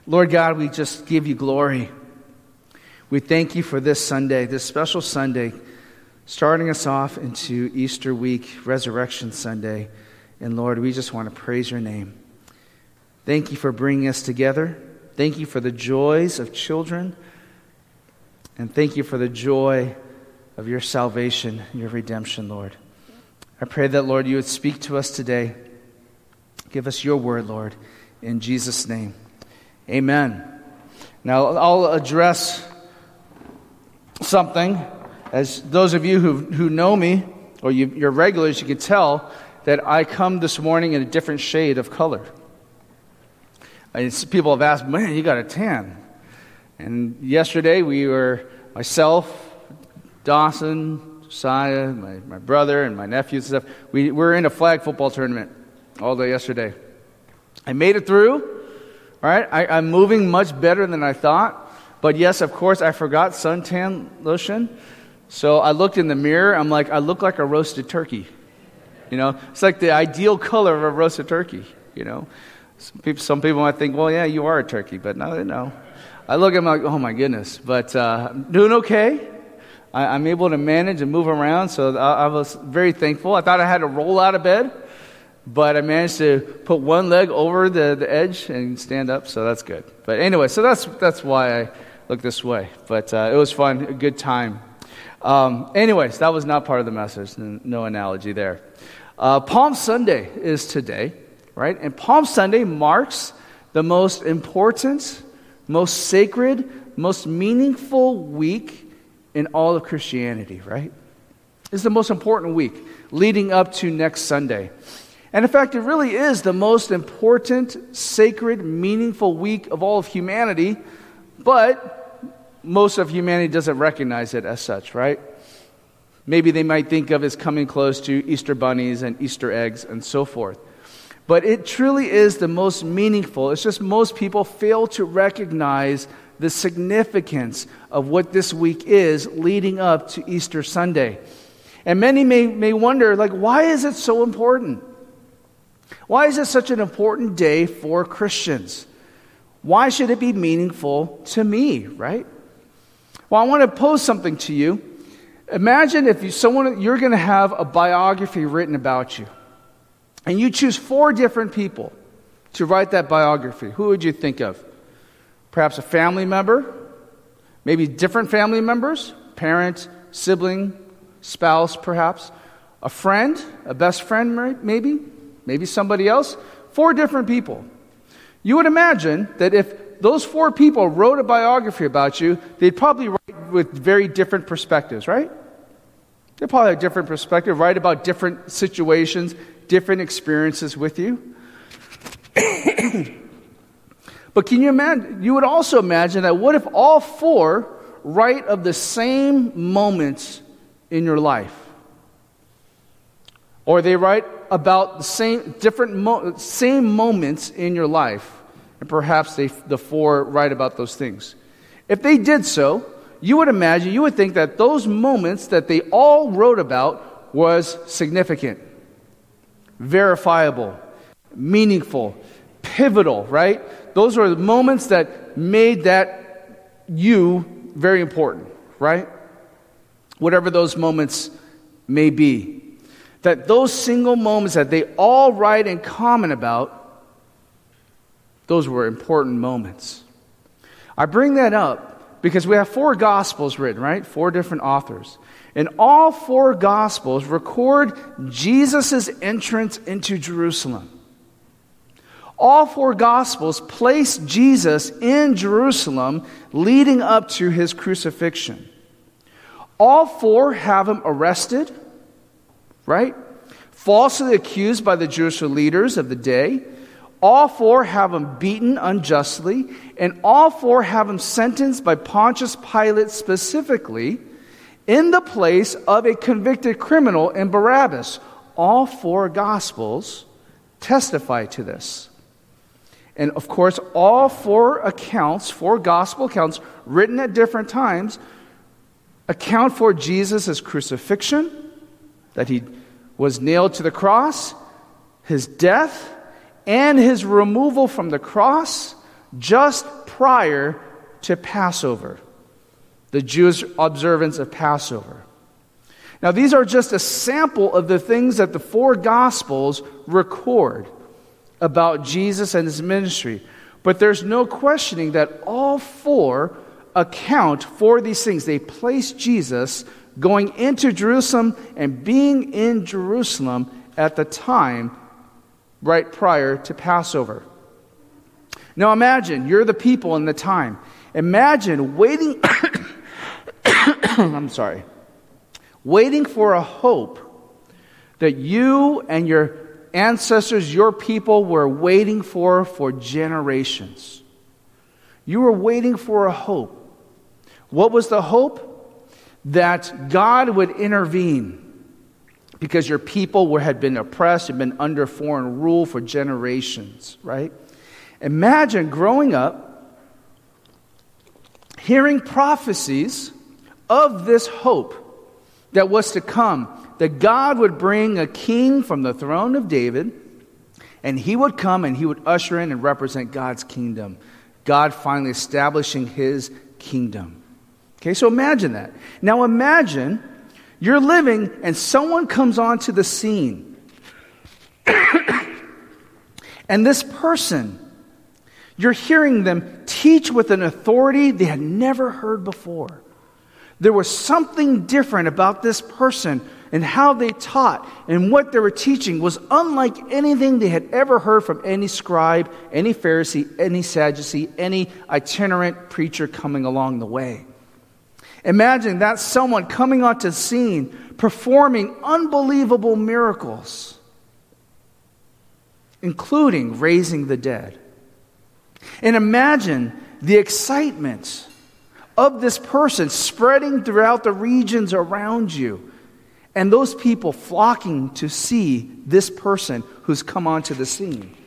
Lord God, we just give you glory. We thank you for this Sunday, this special Sunday, starting us off into Easter week, Resurrection Sunday. And Lord, we just want to praise your name. Thank you for bringing us together. Thank you for the joys of children. And thank you for the joy of your salvation, your redemption, Lord. I pray that, Lord, you would speak to us today. Give us your word, Lord, in Jesus' name. Amen. Now, I'll address something. As those of you who know me, or you're regulars, you can tell that I come this morning in a different shade of color. People have asked, man, you got a tan. And yesterday we were, myself, Dawson, Josiah, my brother, and my nephews and stuff, we were in a flag football tournament all day yesterday. I made it through. All right, I'm moving much better than I thought. But yes, of course, I forgot suntan lotion. So I looked in the mirror. I'm like, I look like a roasted turkey. You know, it's like the ideal color of a roasted turkey. You know, some people might think, well, yeah, you are a turkey, but no. I look at them like, oh my goodness. But I'm doing okay. I'm able to manage and move around, so I was very thankful. I thought I had to roll out of bed, but I managed to put one leg over the edge and stand up, so that's good. But anyway, so that's why I look this way. But it was fun, a good time. Anyways, that was not part of the message. No analogy there. Palm Sunday is today, right? And Palm Sunday marks the most important, most sacred, most meaningful week in all of Christianity, right? It's the most important week leading up to next Sunday. And in fact, it really is the most important, sacred, meaningful week of all of humanity, but most of humanity doesn't recognize it as such, right? Maybe they might think of it as coming close to Easter bunnies and Easter eggs and so forth. But it truly is the most meaningful. It's just most people fail to recognize the significance of what this week is leading up to Easter Sunday. And many may wonder, like, why is it so important? Why is it such an important day for Christians? Why should it be meaningful to me, right? Well, I want to pose something to you. Imagine if you're going to have a biography written about you, and you choose 4 different people to write that biography. Who would you think of? Perhaps a family member, maybe different family members, parent, sibling, spouse perhaps, a friend, a best friend maybe somebody else, 4 different people. You would imagine that if those 4 people wrote a biography about you, they'd probably write with very different perspectives, right? They'd probably have a different perspective, write about different situations, different experiences with you. But can you imagine? You would also imagine that what if all 4 write of the same moments in your life? Or they write about the same moments in your life, and perhaps the 4 write about those things. If they did so, you would think that those moments that they all wrote about was significant, verifiable, meaningful, pivotal, right? Those are the moments that made that you very important, right? Whatever those moments may be. That those single moments that they all write in common about, those were important moments. I bring that up because we have 4 Gospels written, right? 4 different authors. And all 4 Gospels record Jesus' entrance into Jerusalem. All 4 Gospels place Jesus in Jerusalem leading up to his crucifixion. All 4 have him arrested, right? Falsely accused by the Jewish leaders of the day. All 4 have him beaten unjustly. And all 4 have him sentenced by Pontius Pilate specifically in the place of a convicted criminal in Barabbas. All 4 Gospels testify to this. And of course, all 4 Gospel accounts, written at different times, account for Jesus' crucifixion, that he was nailed to the cross, his death, and his removal from the cross, just prior to Passover, the Jewish observance of Passover. Now, these are just a sample of the things that the four Gospels record about Jesus and his ministry. But there's no questioning that all four account for these things. They place Jesus going into Jerusalem and being in Jerusalem at the time right prior to Passover. Now imagine, you're the people in the time. Imagine waiting, waiting for a hope that you and your ancestors, your people, were waiting for generations. You were waiting for a hope. What was the hope? That God would intervene because your people had been oppressed, had been under foreign rule for generations, right? Imagine growing up, hearing prophecies of this hope that was to come, that God would bring a king from the throne of David, and he would come and he would usher in and represent God's kingdom, God finally establishing his kingdom. Okay, so imagine that. Now imagine you're living and someone comes onto the scene. And this person, you're hearing them teach with an authority they had never heard before. There was something different about this person and how they taught, and what they were teaching was unlike anything they had ever heard from any scribe, any Pharisee, any Sadducee, any itinerant preacher coming along the way. Imagine that someone coming onto the scene, performing unbelievable miracles, including raising the dead. And imagine the excitement of this person spreading throughout the regions around you, and those people flocking to see this person who's come onto the scene.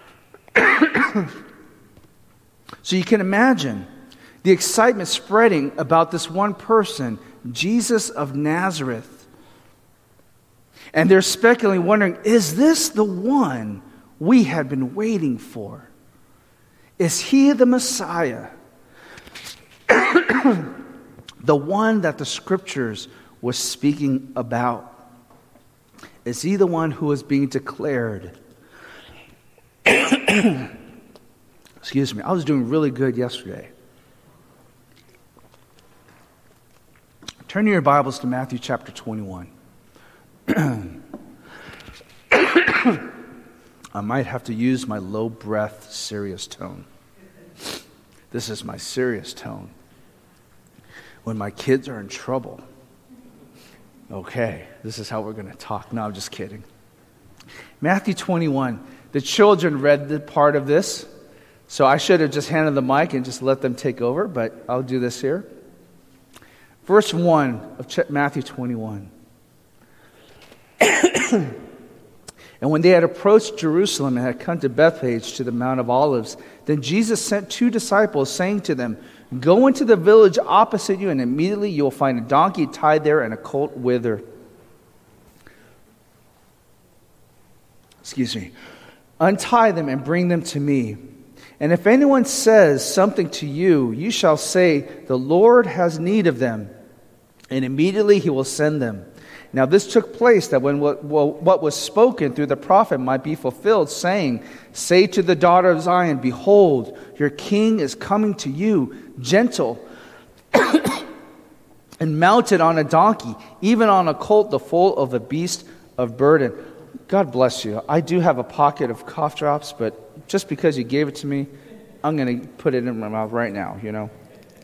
So you can imagine the excitement spreading about this one person, Jesus of Nazareth. And they're speculating, wondering, is this the one we had been waiting for? Is he the Messiah? The one that the Scriptures was speaking about? Is he the one who is being declared? Excuse me, I was doing really good yesterday. Turn your Bibles to Matthew chapter 21. I might have to use my low breath, serious tone. This is my serious tone. When my kids are in trouble. Okay, this is how we're going to talk. No, I'm just kidding. Matthew 21. The children read the part of this, so I should have just handed the mic and just let them take over, but I'll do this here. Verse 1 of Matthew 21. And when they had approached Jerusalem and had come to Bethphage to the Mount of Olives, then Jesus sent 2 disciples, saying to them, "Go into the village opposite you, and immediately you will find a donkey tied there and a colt with her. Untie them and bring them to me. And if anyone says something to you, you shall say, 'The Lord has need of them,' and immediately he will send them." Now this took place that when what was spoken through the prophet might be fulfilled, saying, "Say to the daughter of Zion, behold, your king is coming to you, gentle, and mounted on a donkey, even on a colt, the foal of a beast of burden." God bless you. I do have a pocket of cough drops, but just because you gave it to me, I'm going to put it in my mouth right now, you know.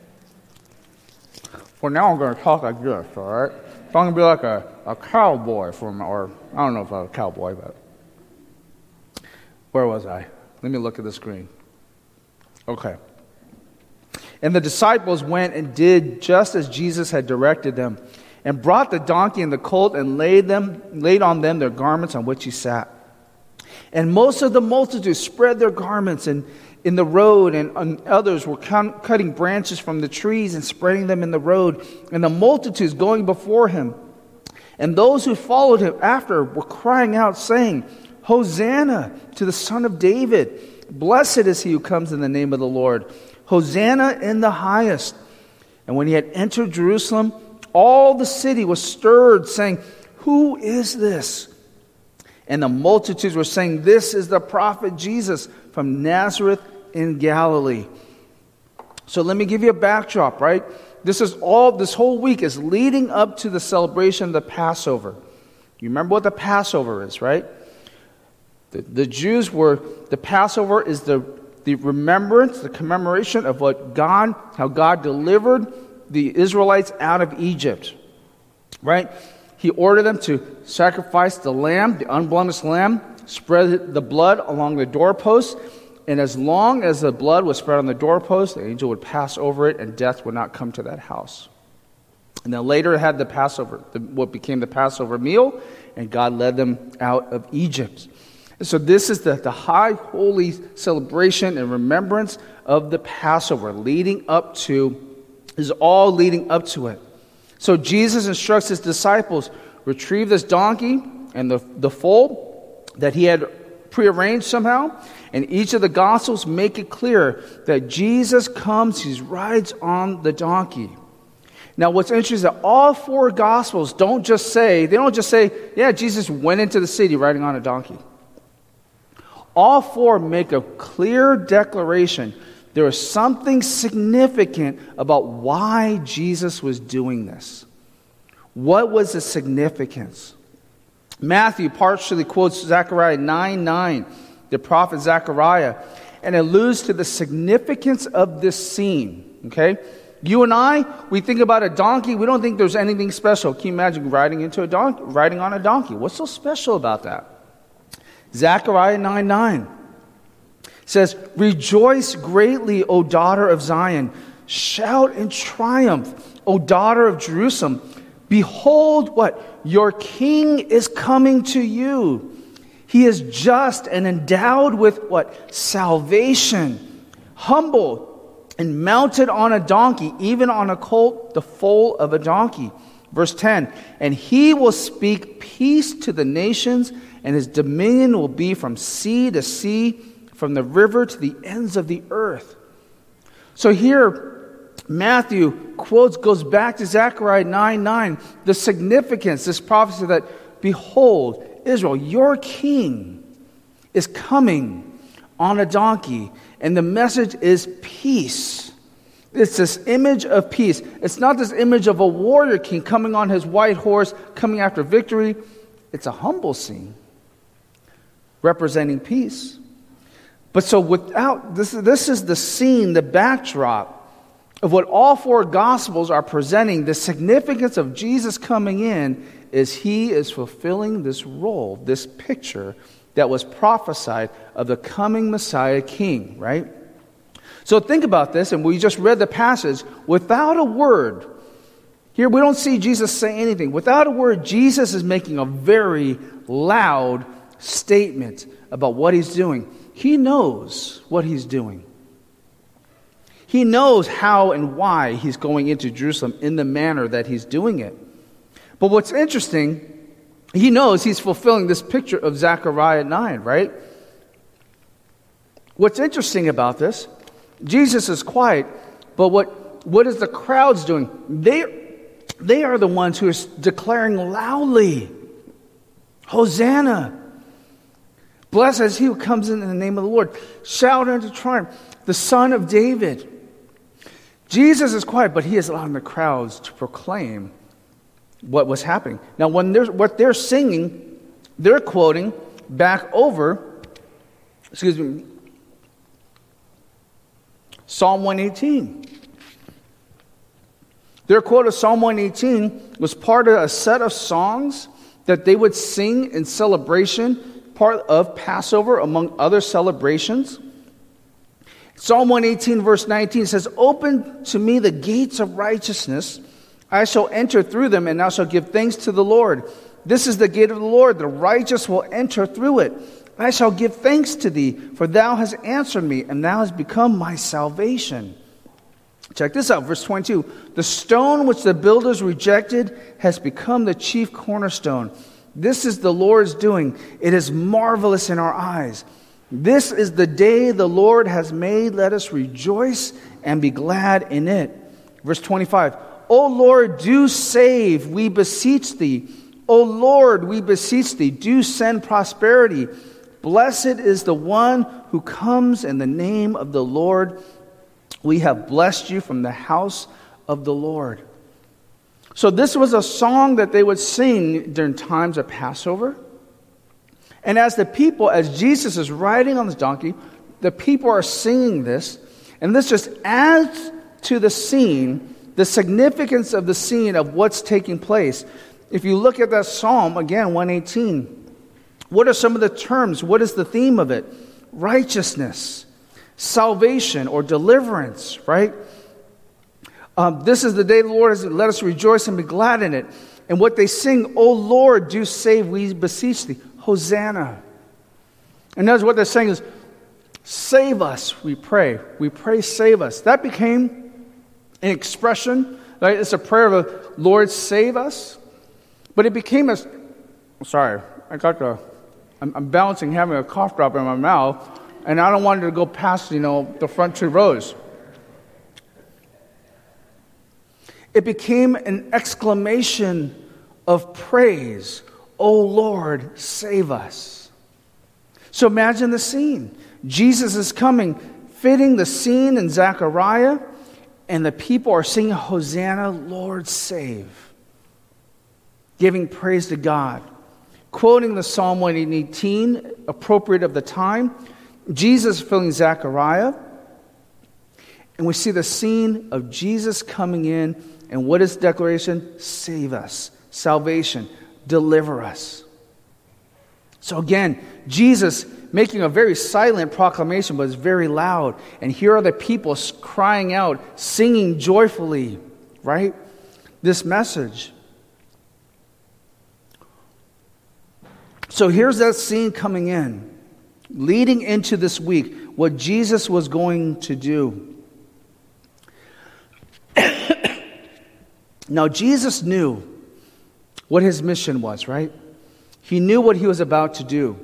For now, I'm going to talk like this, all right? So I'm going to be like a cowboy or I don't know if I'm a cowboy, but where was I? Let me look at the screen. Okay. And the disciples went and did just as Jesus had directed them, and brought the donkey and the colt and laid on them their garments on which he sat. And most of the multitude spread their garments in the road, and others were cutting branches from the trees and spreading them in the road, and the multitudes going before him. And those who followed him after were crying out, saying, "Hosanna to the Son of David! Blessed is he who comes in the name of the Lord. Hosanna in the highest. And when he had entered Jerusalem, all the city was stirred, saying, Who is this? And the multitudes were saying, This is the prophet Jesus from Nazareth in Galilee. So let me give you a backdrop, right? This whole week is leading up to the celebration of the Passover. You remember what the Passover is, right? The Passover is the remembrance, the commemoration of how God delivered the Israelites out of Egypt, right? He ordered them to sacrifice the lamb, the unblemished lamb, spread the blood along the doorposts, and as long as the blood was spread on the doorpost, the angel would pass over it, and death would not come to that house. And then later it had the Passover, what became the Passover meal, and God led them out of Egypt. And so this is the high holy celebration and remembrance of the Passover, is all leading up to it. So Jesus instructs his disciples, retrieve this donkey and the foal that he had prearranged somehow, and each of the Gospels make it clear that Jesus comes, he rides on the donkey. Now what's interesting is that all four Gospels don't just say, yeah, Jesus went into the city riding on a donkey. All four make a clear declaration. There was something significant about why Jesus was doing this. What was the significance? Matthew partially quotes Zechariah 9:9, the prophet Zechariah, and alludes to the significance of this scene. Okay? You and I, we think about a donkey, we don't think there's anything special. Can you imagine riding on a donkey? What's so special about that? Zechariah 9:9 says, Rejoice greatly, O daughter of Zion. Shout in triumph, O daughter of Jerusalem. Behold, what? Your king is coming to you. He is just and endowed with what? Salvation. Humble and mounted on a donkey, even on a colt, the foal of a donkey. Verse 10, And he will speak peace to the nations, and his dominion will be from sea to sea, from the river to the ends of the earth. So here, Matthew goes back to Zechariah 9:9, the significance, this prophecy that, Behold, Israel, your king is coming on a donkey, and the message is peace. It's this image of peace. It's not this image of a warrior king coming on his white horse, coming after victory. It's a humble scene representing peace. But so this is the scene, the backdrop of what all four Gospels are presenting. The significance of Jesus coming in is he is fulfilling this role, this picture that was prophesied of the coming Messiah King, right? So think about this, and we just read the passage. Without a word, here we don't see Jesus say anything. Without a word, Jesus is making a very loud statement about what he's doing. He knows what he's doing. He knows how and why he's going into Jerusalem in the manner that he's doing it. But what's interesting, he knows he's fulfilling this picture of Zechariah 9, right? What's interesting about this, Jesus is quiet, but what is the crowds doing? They are the ones who are declaring loudly, Hosanna! Blessed is he who comes in the name of the Lord. Shout unto triumph, the Son of David. Jesus is quiet, but he is allowing the crowds to proclaim what was happening. Now, what they're singing, they're quoting back over, Psalm 118. Their quote of Psalm 118 was part of a set of songs that they would sing in celebration, part of Passover, among other celebrations. Psalm 118 verse 19 says, Open to me the gates of righteousness. I shall enter through them, and thou shalt give thanks to the Lord. This is the gate of the Lord. The righteous will enter through it. I shall give thanks to thee, for thou hast answered me, and thou hast become my salvation. Check this out, verse 22. The stone which the builders rejected has become the chief cornerstone. This is the Lord's doing. It is marvelous in our eyes. This is the day the Lord has made. Let us rejoice and be glad in it. Verse 25. O Lord, do save, we beseech thee. O Lord, we beseech thee, do send prosperity. Blessed is the one who comes in the name of the Lord. We have blessed you from the house of the Lord. So this was a song that they would sing during times of Passover. And as Jesus is riding on this donkey, the people are singing this. And this just adds to the scene, the significance of the scene of what's taking place. If you look at that psalm, again, 118, what are some of the terms? What is the theme of it? Righteousness, salvation, or deliverance, right? This is the day the Lord has, let us rejoice and be glad in it. And what they sing, O Lord, do save, we beseech thee. Hosanna. And notice what they're saying is, save us, we pray. We pray, save us. That became an expression, right? It's a prayer of, Lord, save us. But it became I'm balancing having a cough drop in my mouth, and I don't want it to go past, the front two rows. It became an exclamation of praise. O Lord, save us. So imagine the scene. Jesus is coming, fitting the scene in Zechariah, and the people are singing, Hosanna, Lord, save. Giving praise to God. Quoting the Psalm 118, appropriate of the time. Jesus filling Zechariah. And we see the scene of Jesus coming in. And what is the declaration? Save us. Salvation. Deliver us. So again, Jesus making a very silent proclamation, but it's very loud. And here are the people crying out, singing joyfully, right? This message. So here's that scene coming in, leading into this week, what Jesus was going to do. Now, Jesus knew what his mission was, right? He knew what he was about to do.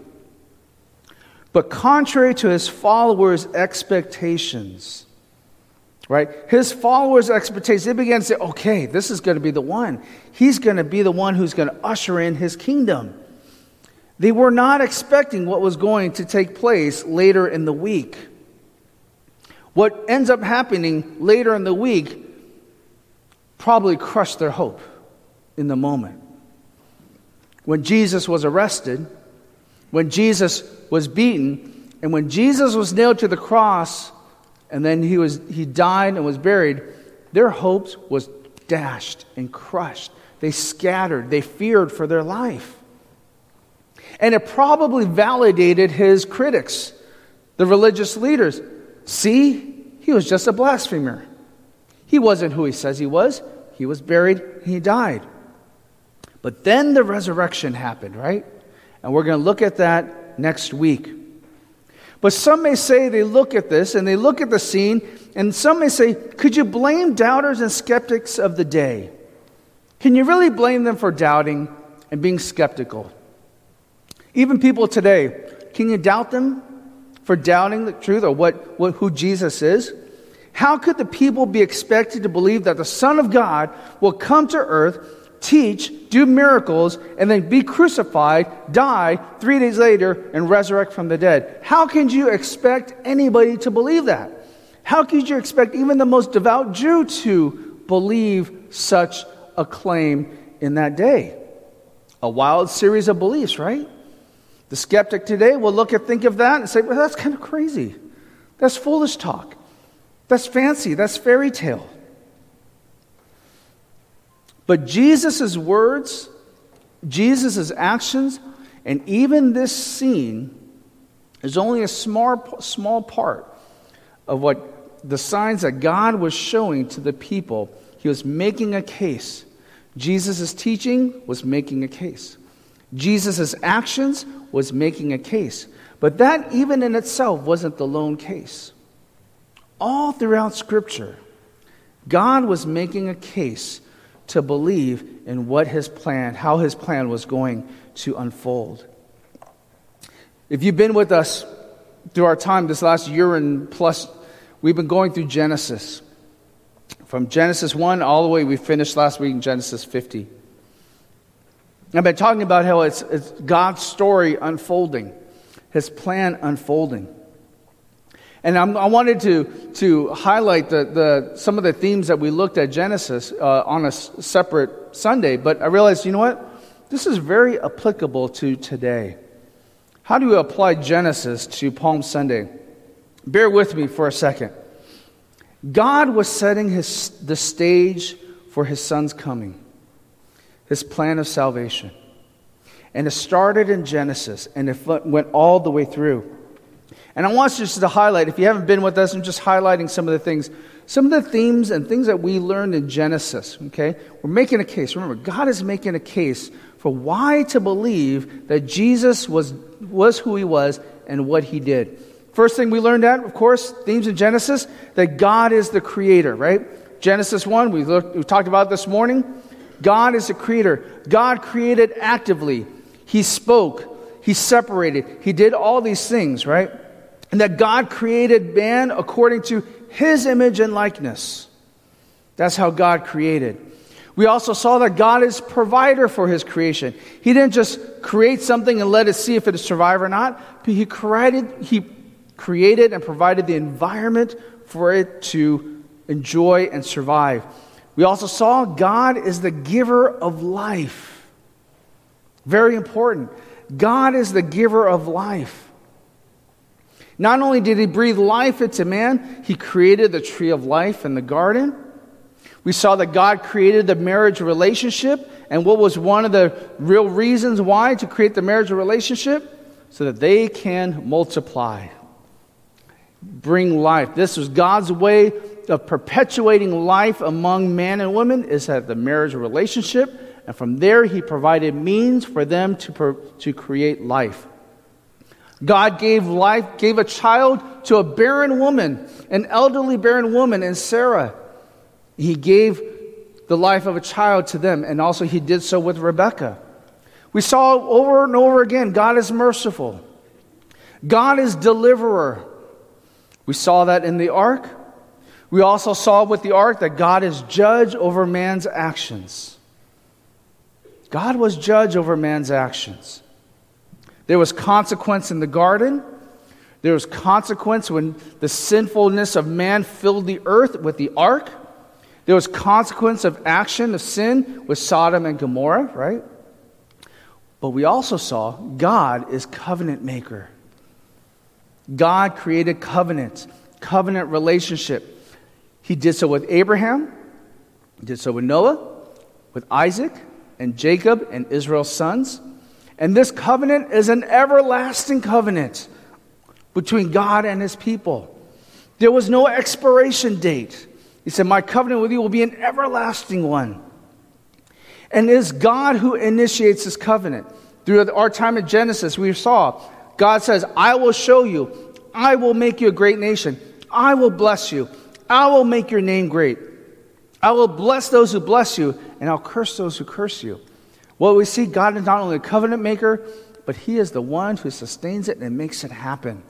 But contrary to his followers' expectations, right? His followers' expectations, they began to say, okay, this is going to be the one. He's going to be the one who's going to usher in his kingdom. They were not expecting what was going to take place later in the week. What ends up happening later in the week probably crushed their hope in the moment. When Jesus was arrested, when Jesus was beaten, and when Jesus was nailed to the cross, and then he died and was buried, their hopes was dashed and crushed. They scattered. They feared for their life. And it probably validated his critics, the religious leaders. See, he was just a blasphemer. He wasn't who he says he was. He was buried, he died. But then the resurrection happened, right? And we're going to look at that next week. But some may say they look at this and they look at the scene, and some may say, could you blame doubters and skeptics of the day? Can you really blame them for doubting and being skeptical? Even people today, can you doubt them for doubting the truth or who Jesus is? How could the people be expected to believe that the Son of God will come to earth, teach, do miracles, and then be crucified, die 3 days later, and resurrect from the dead? How can you expect anybody to believe that? How could you expect even the most devout Jew to believe such a claim in that day? A wild series of beliefs, right? The skeptic today will think of that and say, well, that's kind of crazy. That's foolish talk. That's fancy. That's fairy tale. But Jesus' words, Jesus' actions, and even this scene is only a small part of what the signs that God was showing to the people. He was making a case. Jesus' teaching was making a case. Jesus' actions was making a case. But that even in itself wasn't the lone case. All throughout Scripture, God was making a case to believe in how his plan was going to unfold. If you've been with us through our time this last year and plus, we've been going through Genesis. From Genesis 1 all the way, we finished last week in Genesis 50. I've been talking about how it's God's story unfolding, His plan unfolding. And I wanted to highlight some of the themes that we looked at Genesis on a separate Sunday, but I realized, you know what? This is very applicable to today. How do you apply Genesis to Palm Sunday? Bear with me for a second. God was setting the stage for His Son's coming, His plan of salvation. And it started in Genesis, and it went all the way through. And I want you just to highlight, if you haven't been with us, I'm just highlighting some of the things, some of the themes and things that we learned in Genesis, okay? We're making a case. Remember, God is making a case for why to believe that Jesus was who He was and what He did. First thing we learned that, of course, themes in Genesis, that God is the creator, right? Genesis 1, we talked about this morning. God is the creator. God created actively. He spoke. He separated. He did all these things, right? And that God created man according to His image and likeness. That's how God created. We also saw that God is provider for His creation. He didn't just create something and let it see if it survive or not. But He created and provided the environment for it to enjoy and survive. We also saw God is the giver of life. Very important. God is the giver of life. Not only did He breathe life into man, He created the tree of life in the garden. We saw that God created the marriage relationship. And what was one of the real reasons why to create the marriage relationship? So that they can multiply. Bring life. This was God's way of perpetuating life among man and woman, is that the marriage relationship. And from there, He provided means for them to create life. God gave a child to a barren woman, an elderly barren woman, and Sarah. He gave the life of a child to them, and also He did so with Rebekah. We saw over and over again, God is merciful. God is deliverer. We saw that in the ark. We also saw with the ark that God is judge over man's actions. God was judge over man's actions. There was consequence in the garden. There was consequence when the sinfulness of man filled the earth with the ark. There was consequence of action of sin with Sodom and Gomorrah, right? But we also saw God is covenant maker. God created covenant relationship. He did so with Abraham. He did so with Noah, with Isaac, and Jacob and Israel's sons. And this covenant is an everlasting covenant between God and His people. There was no expiration date. He said, my covenant with you will be an everlasting one. And it is God who initiates this covenant. Through our time in Genesis, we saw God says, I will show you. I will make you a great nation. I will bless you. I will make your name great. I will bless those who bless you, and I'll curse those who curse you. Well, we see God is not only a covenant maker, but He is the one who sustains it and makes it happen.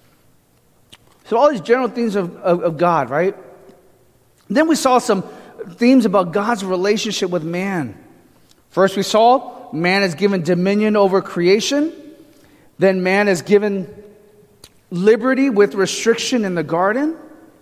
So all these general themes of God, right? Then we saw some themes about God's relationship with man. First we saw man is given dominion over creation. Then man is given liberty with restriction in the garden.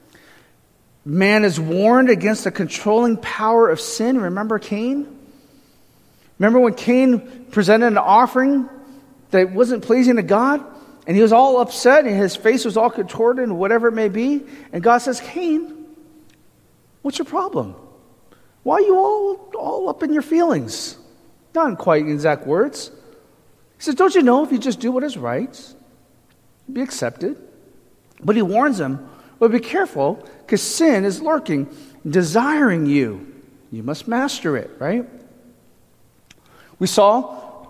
Man is warned against the controlling power of sin. Remember Cain? Remember when Cain presented an offering that wasn't pleasing to God? And he was all upset and his face was all contorted and whatever it may be. And God says, Cain, what's your problem? Why are you all up in your feelings? Not in quite exact words. He says, don't you know if you just do what is right, you'll be accepted? But he warns him, well, be careful because sin is lurking, desiring you. You must master it, right? We saw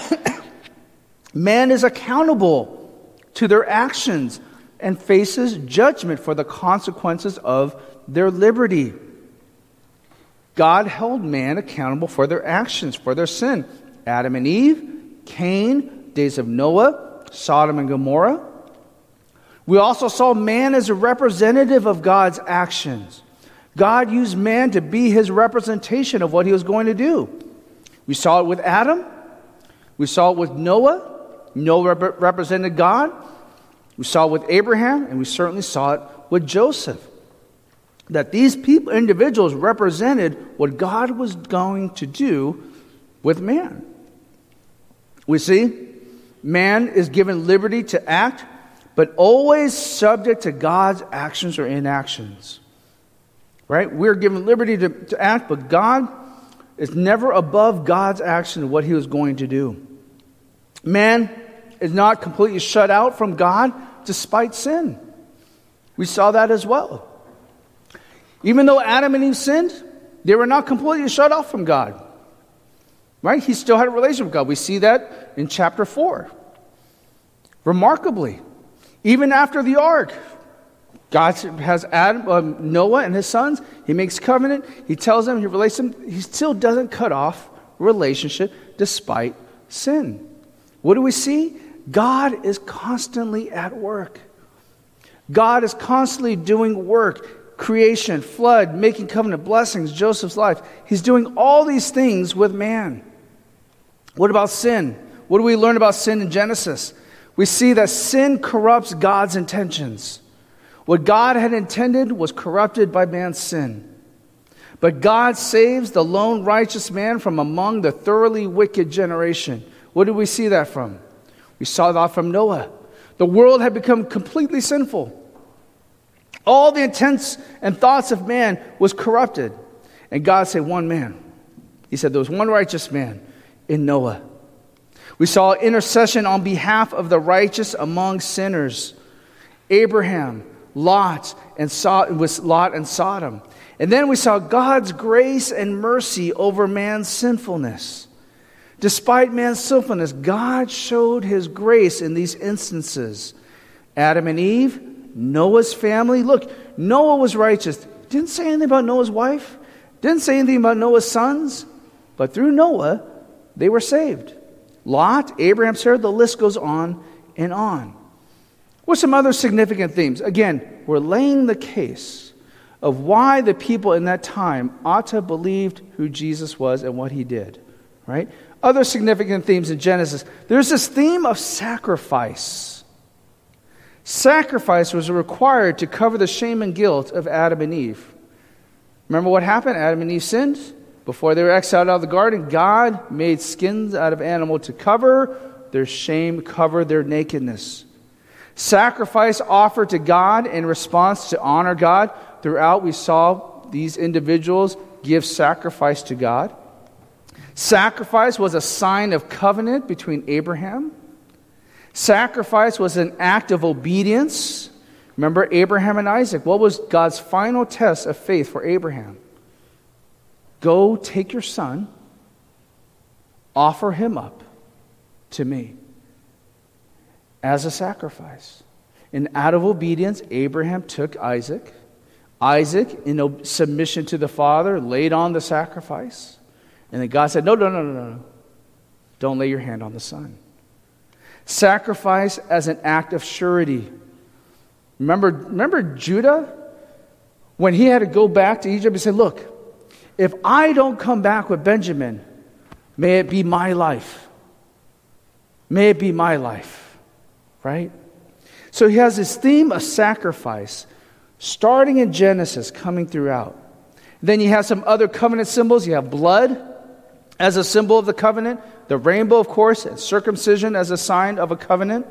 man is accountable to their actions and faces judgment for the consequences of their liberty. God held man accountable for their actions, for their sin. Adam and Eve, Cain, days of Noah, Sodom and Gomorrah. We also saw man as a representative of God's actions. God used man to be his representation of what he was going to do. We saw it with Adam. We saw it with Noah. Noah represented God. We saw it with Abraham, and we certainly saw it with Joseph. That these people, individuals, represented what God was going to do with man. We see, man is given liberty to act, but always subject to God's actions or inactions. Right? We're given liberty to act, but God is never above God's action of what he was going to do. Man is not completely shut out from God despite sin. We saw that as well. Even though Adam and Eve sinned, they were not completely shut off from God. Right? He still had a relationship with God. We see that in chapter 4. Remarkably, even after the ark, God has Noah and his sons. He makes covenant. He tells them, he relates them. He still doesn't cut off relationship despite sin. What do we see? God is constantly at work. God is constantly doing work. Creation, flood, making covenant blessings, Joseph's life. He's doing all these things with man. What about sin? What do we learn about sin in Genesis? We see that sin corrupts God's intentions. What God had intended was corrupted by man's sin. But God saves the lone righteous man from among the thoroughly wicked generation. What did we see that from? We saw that from Noah. The world had become completely sinful. All the intents and thoughts of man was corrupted. And God said, one man. He said there was one righteous man in Noah. We saw intercession on behalf of the righteous among sinners. Abraham, Lot and Sodom. And then we saw God's grace and mercy over man's sinfulness. Despite man's sinfulness, God showed his grace in these instances. Adam and Eve, Noah's family. Look, Noah was righteous. Didn't say anything about Noah's wife. Didn't say anything about Noah's sons. But through Noah, they were saved. Lot, Abraham, Sarah, the list goes on and on. What's some other significant themes? Again, we're laying the case of why the people in that time ought to have believed who Jesus was and what he did. Right? Other significant themes in Genesis. There's this theme of sacrifice. Sacrifice was required to cover the shame and guilt of Adam and Eve. Remember what happened? Adam and Eve sinned. Before they were exiled out of the garden, God made skins out of animal to cover their shame, cover their nakedness. Sacrifice offered to God in response to honor God. Throughout, we saw these individuals give sacrifice to God. Sacrifice was a sign of covenant between Abraham. Sacrifice was an act of obedience. Remember Abraham and Isaac. What was God's final test of faith for Abraham? Go take your son, offer him up to me as a sacrifice. And out of obedience, Abraham took Isaac. Isaac, in submission to the Father, laid on the sacrifice. And then God said, no. Don't lay your hand on the son. Sacrifice as an act of surety. Remember Judah? When he had to go back to Egypt, he said, look, if I don't come back with Benjamin, may it be my life. May it be my life. Right? So he has this theme of sacrifice, starting in Genesis, coming throughout. Then you have some other covenant symbols. You have blood as a symbol of the covenant. The rainbow, of course, and circumcision as a sign of a covenant.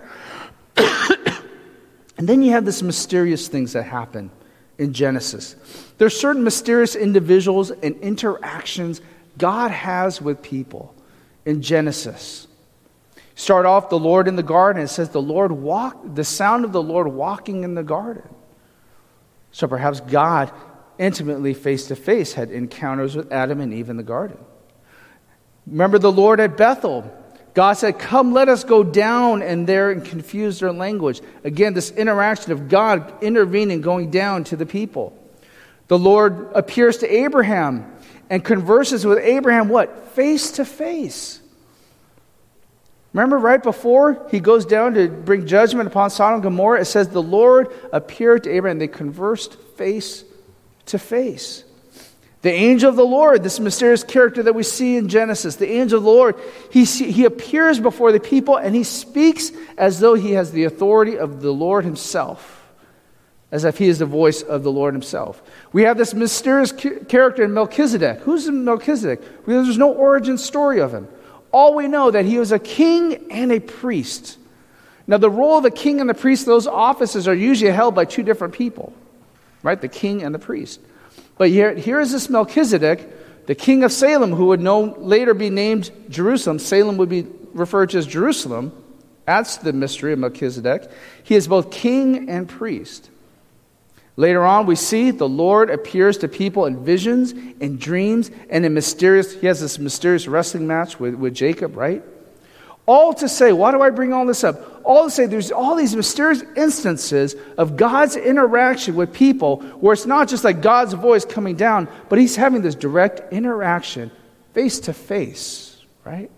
And then you have this mysterious things that happen in Genesis. There's certain mysterious individuals and interactions God has with people in Genesis. Start off the Lord in the garden. It says the sound of the Lord walking in the garden. So perhaps God intimately face to face had encounters with Adam and Eve in the garden. Remember the Lord at Bethel. God said, come, let us go down, and there and confuse their language. Again, this interaction of God intervening, going down to the people. The Lord appears to Abraham and converses with Abraham, what? Face to face. Remember right before he goes down to bring judgment upon Sodom and Gomorrah, it says the Lord appeared to Abraham. They conversed face to face. The angel of the Lord, this mysterious character that we see in Genesis, the angel of the Lord, he appears before the people and he speaks as though he has the authority of the Lord himself, as if he is the voice of the Lord himself. We have this mysterious character in Melchizedek. Who's Melchizedek? Well, there's no origin story of him. All we know that he was a king and a priest. Now, the role of the king and the priest, those offices are usually held by two different people, right? The king and the priest. But here is this Melchizedek, the king of Salem, who would later be named Jerusalem. Salem would be referred to as Jerusalem. That's the mystery of Melchizedek. He is both king and priest. Later on, we see the Lord appears to people in visions, in dreams, and he has this mysterious wrestling match with Jacob, right? All to say, why do I bring all this up? All to say there's all these mysterious instances of God's interaction with people where it's not just like God's voice coming down, but he's having this direct interaction face to face, right?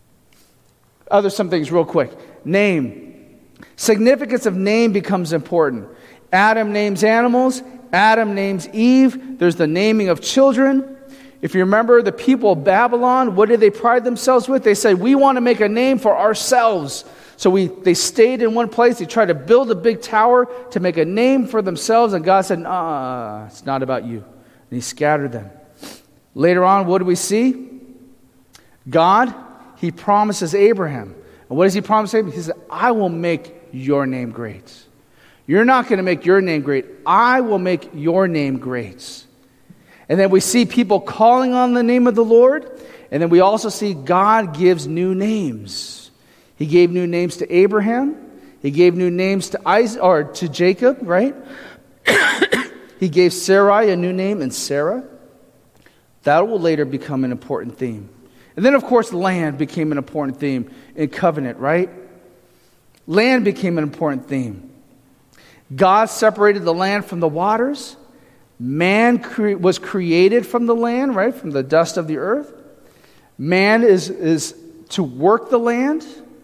Some things real quick. Name. Significance of name becomes important. Adam names animals. Adam names Eve. There's the naming of children. If you remember the people of Babylon, what did they pride themselves with? They said, we want to make a name for ourselves. So they stayed in one place. They tried to build a big tower to make a name for themselves. And God said, it's not about you. And he scattered them. Later on, what do we see? God, he promises Abraham. And what does he promise Abraham? He says, I will make your name great. You're not going to make your name great. I will make your name great. And then we see people calling on the name of the Lord. And then we also see God gives new names. He gave new names to Abraham. He gave new names to Jacob, right? He gave Sarai a new name and Sarah. That will later become an important theme. And then, of course, land became an important theme in covenant, right? Land became an important theme. God separated the land from the waters. Man was created from the land, right? From the dust of the earth. Man is to work the land.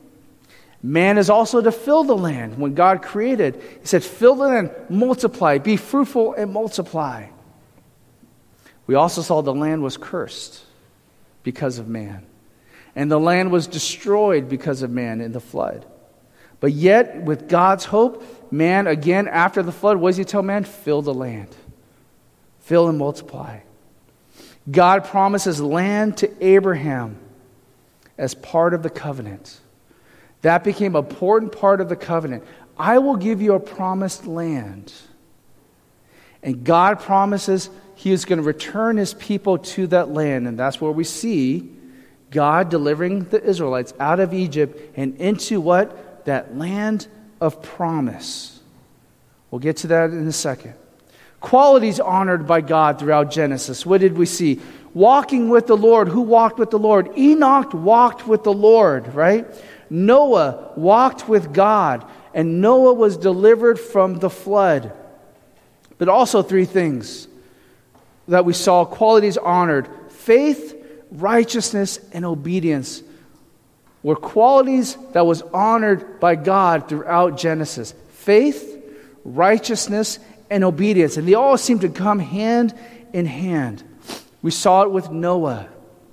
Man is also to fill the land. When God created, he said, fill the land, multiply, be fruitful and multiply. We also saw the land was cursed because of man. And the land was destroyed because of man in the flood. But yet, with God's hope, man, again, after the flood, what does he tell man? Fill the land. Fill and multiply. God promises land to Abraham as part of the covenant. That became an important part of the covenant. I will give you a promised land. And God promises he is going to return his people to that land. And that's where we see God delivering the Israelites out of Egypt and into what? That land of promise. We'll get to that in a second. Qualities honored by God throughout Genesis. What did we see? Walking with the Lord. Who walked with the Lord? Enoch walked with the Lord, right? Noah walked with God, and Noah was delivered from the flood. But also three things that we saw, qualities honored. Faith, righteousness, and obedience were qualities that was honored by God throughout Genesis. Faith, righteousness, and obedience. And they all seem to come hand in hand. We saw it with Noah.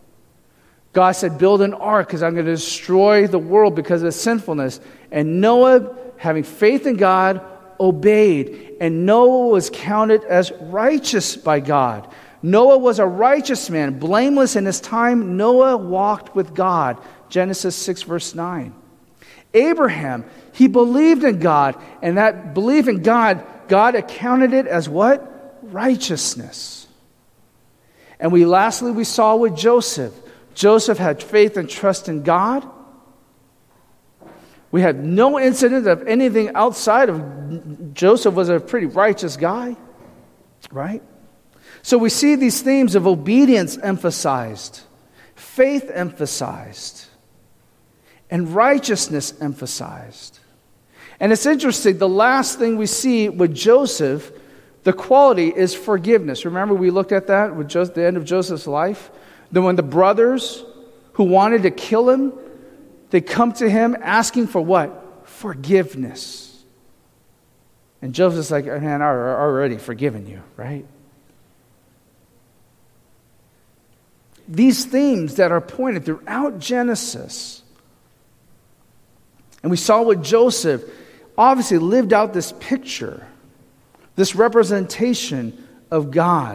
God said, build an ark because I'm going to destroy the world because of sinfulness. And Noah, having faith in God, obeyed. And Noah was counted as righteous by God. Noah was a righteous man, blameless in his time. Noah walked with God. Genesis 6 verse 9. Abraham, he believed in God. And that belief in God, God accounted it as what? Righteousness. And lastly, we saw with Joseph. Joseph had faith and trust in God. We had no incident of anything outside of Joseph was a pretty righteous guy, right? So we see these themes of obedience emphasized, faith emphasized, and righteousness emphasized. And it's interesting, the last thing we see with Joseph, the quality is forgiveness. Remember we looked at that with the end of Joseph's life? Then when the brothers who wanted to kill him They come to him asking for what? Forgiveness. And Joseph's like, man, I already forgiven you, right? These themes that are pointed throughout Genesis. And we saw what Joseph obviously lived out this picture, this representation of God.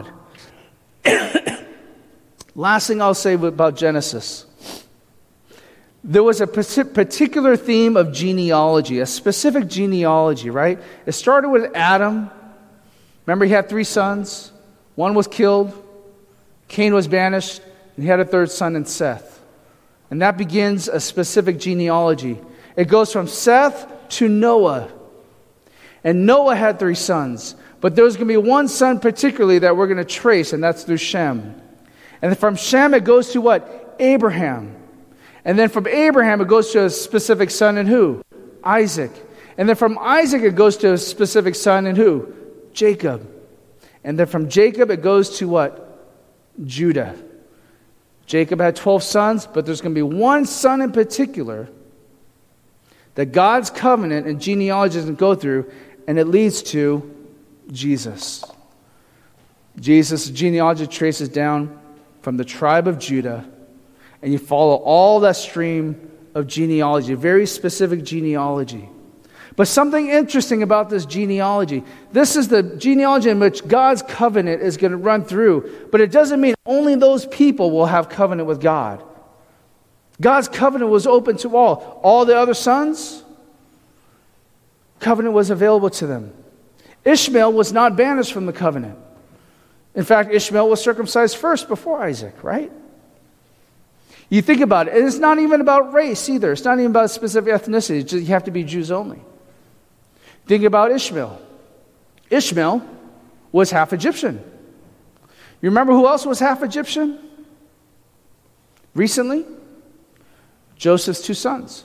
Last thing I'll say about Genesis. There was a particular theme of genealogy, a specific genealogy, right? It started with Adam. Remember, he had 3 sons. One was killed. Cain was banished. And he had a 3rd son in Seth. And that begins a specific genealogy. It goes from Seth to Noah. And Noah had 3 sons. But there's going to be one son particularly that we're going to trace, and that's through Shem. And then from Shem it goes to what? Abraham. And then from Abraham it goes to a specific son in who? Isaac. And then from Isaac it goes to a specific son in who? Jacob. And then from Jacob it goes to what? Judah. Jacob had 12 sons, but there's going to be one son in particular that God's covenant and genealogy doesn't go through, and it leads to Jesus. Jesus' genealogy traces down from the tribe of Judah, and you follow all that stream of genealogy, very specific genealogy. But something interesting about this genealogy, this is the genealogy in which God's covenant is going to run through, but it doesn't mean only those people will have covenant with God. God's covenant was open to all. All the other sons, covenant was available to them. Ishmael was not banished from the covenant. In fact, Ishmael was circumcised first before Isaac, right? You think about it, and it's not even about race either. It's not even about specific ethnicity. It's just, you have to be Jews only. Think about Ishmael. Ishmael was half Egyptian. You remember who else was half Egyptian? Recently? Joseph's 2 sons.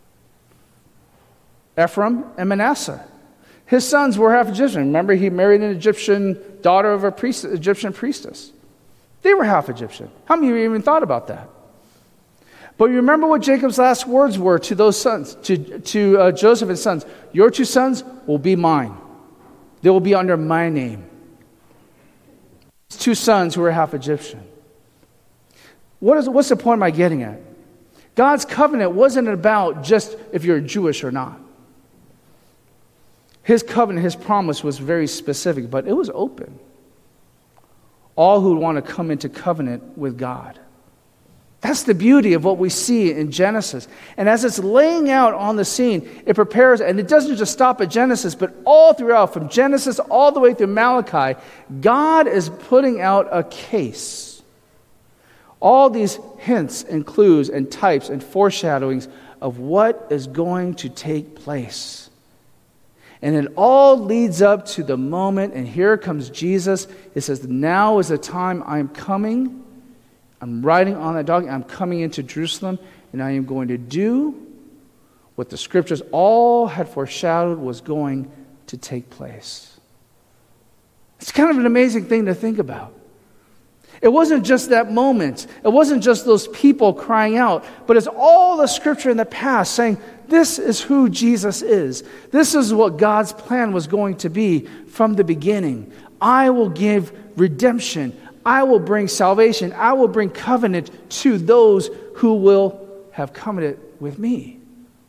Ephraim and Manasseh. His sons were half Egyptian. Remember, he married an Egyptian daughter of a Egyptian priestess. They were half Egyptian. How many of you even thought about that? But you remember what Jacob's last words were to those sons, to Joseph and his sons. Your 2 sons will be mine. They will be under my name. His 2 sons who were half Egyptian. What's the point am I getting at? God's covenant wasn't about just if you're Jewish or not. His covenant, his promise was very specific, but it was open. All who want to come into covenant with God. That's the beauty of what we see in Genesis. And as it's laying out on the scene, it prepares, and it doesn't just stop at Genesis, but all throughout, from Genesis all the way through Malachi, God is putting out a case. All these hints and clues and types and foreshadowings of what is going to take place. And it all leads up to the moment, and here comes Jesus. It says, now is the time I am coming. I'm riding on that donkey. I'm coming into Jerusalem, and I am going to do what the scriptures all had foreshadowed was going to take place. It's kind of an amazing thing to think about. It wasn't just that moment. It wasn't just those people crying out, but it's all the scripture in the past saying, this is who Jesus is. This is what God's plan was going to be from the beginning. I will give redemption. I will bring salvation. I will bring covenant to those who will have covenant with me.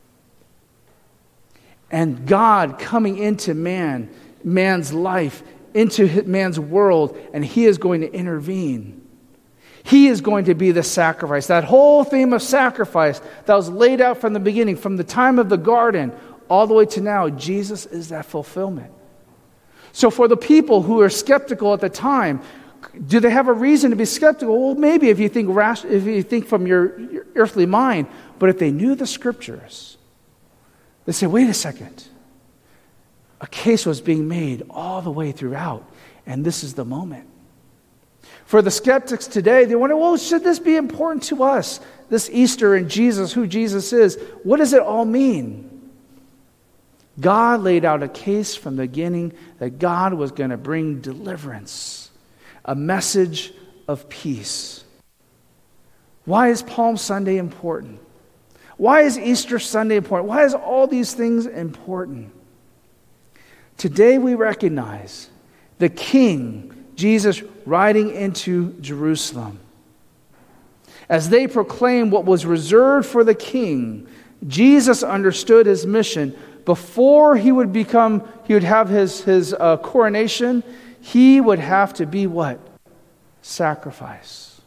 And God coming into man's life, into man's world, and he is going to intervene. He is going to be the sacrifice. That whole theme of sacrifice that was laid out from the beginning, from the time of the garden, all the way to now, Jesus is that fulfillment. So for the people who are skeptical at the time, do they have a reason to be skeptical? Well, maybe if you think from your earthly mind. But if they knew the scriptures, they say, wait a second. A case was being made all the way throughout, and this is the moment. For the skeptics today, they wonder, well, should this be important to us? This Easter and Jesus, who Jesus is, what does it all mean? God laid out a case from the beginning that God was going to bring deliverance, a message of peace. Why is Palm Sunday important? Why is Easter Sunday important? Why is all these things important? Today we recognize the King, Jesus, riding into Jerusalem. As they proclaim what was reserved for the King, Jesus understood his mission. Before he would have his coronation, he would have to be what? Sacrifice.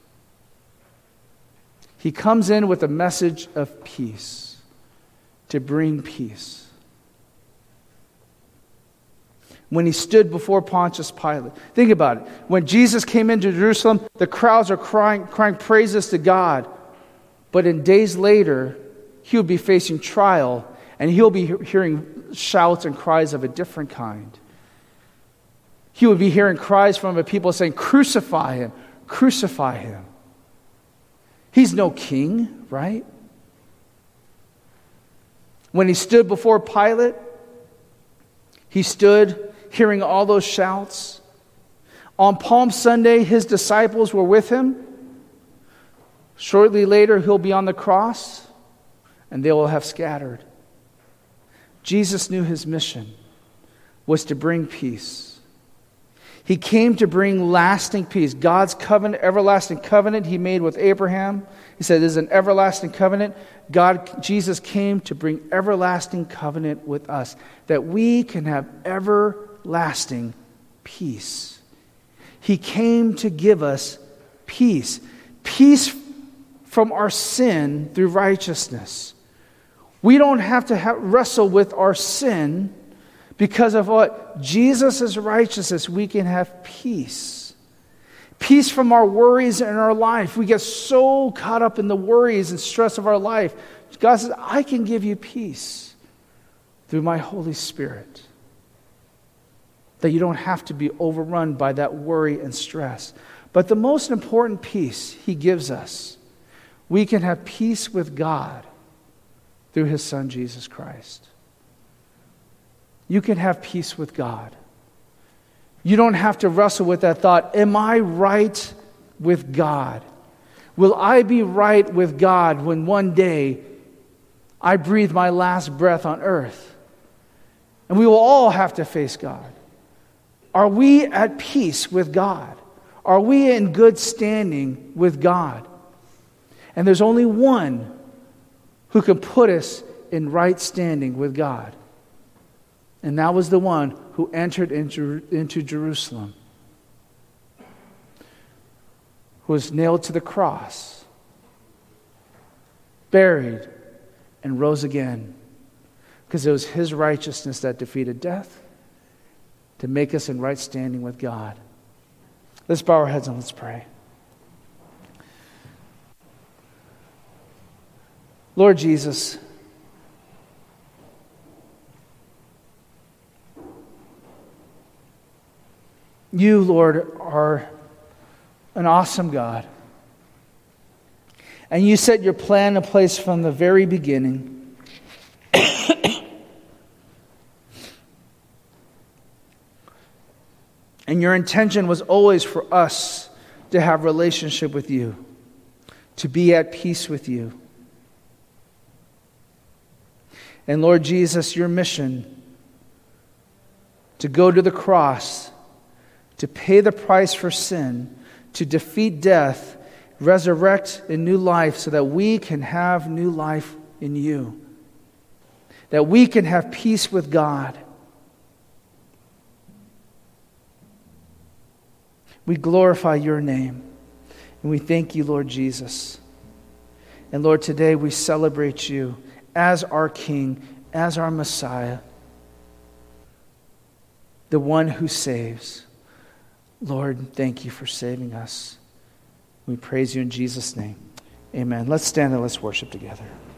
He comes in with a message of peace, to bring peace. When he stood before Pontius Pilate. Think about it. When Jesus came into Jerusalem, the crowds are crying praises to God. But in days later, he'll be facing trial, and he'll be hearing shouts and cries of a different kind. He would be hearing cries from the people saying, "Crucify him, crucify him." He's no king, right? When he stood before Pilate, he stood hearing all those shouts. On Palm Sunday, his disciples were with him. Shortly later, he'll be on the cross, and they will have scattered. Jesus knew his mission was to bring peace. He came to bring lasting peace. God's covenant, everlasting covenant he made with Abraham. He said, "This is an everlasting covenant." Jesus came to bring everlasting covenant with us, that we can have everlasting peace. He came to give us peace. Peace from our sin through righteousness. We don't have to wrestle with our sin. Because of what? Jesus' righteousness, we can have peace. Peace from our worries in our life. We get so caught up in the worries and stress of our life. God says, "I can give you peace through my Holy Spirit." That you don't have to be overrun by that worry and stress. But the most important peace he gives us, we can have peace with God through his Son, Jesus Christ. You can have peace with God. You don't have to wrestle with that thought, am I right with God? Will I be right with God when one day I breathe my last breath on earth? And we will all have to face God. Are we at peace with God? Are we in good standing with God? And there's only one who can put us in right standing with God. And that was the one who entered into Jerusalem, who was nailed to the cross, buried, and rose again. Because it was his righteousness that defeated death to make us in right standing with God. Let's bow our heads and let's pray. Lord Jesus, you, Lord, are an awesome God. And you set your plan in place from the very beginning. And your intention was always for us to have relationship with you, to be at peace with you. And Lord Jesus, your mission to go to the cross, to pay the price for sin, to defeat death, resurrect in new life so that we can have new life in you. That we can have peace with God. We glorify your name. And we thank you, Lord Jesus. And Lord, today we celebrate you as our King, as our Messiah, the one who saves. Lord, thank you for saving us. We praise you in Jesus' name. Amen. Let's stand and let's worship together.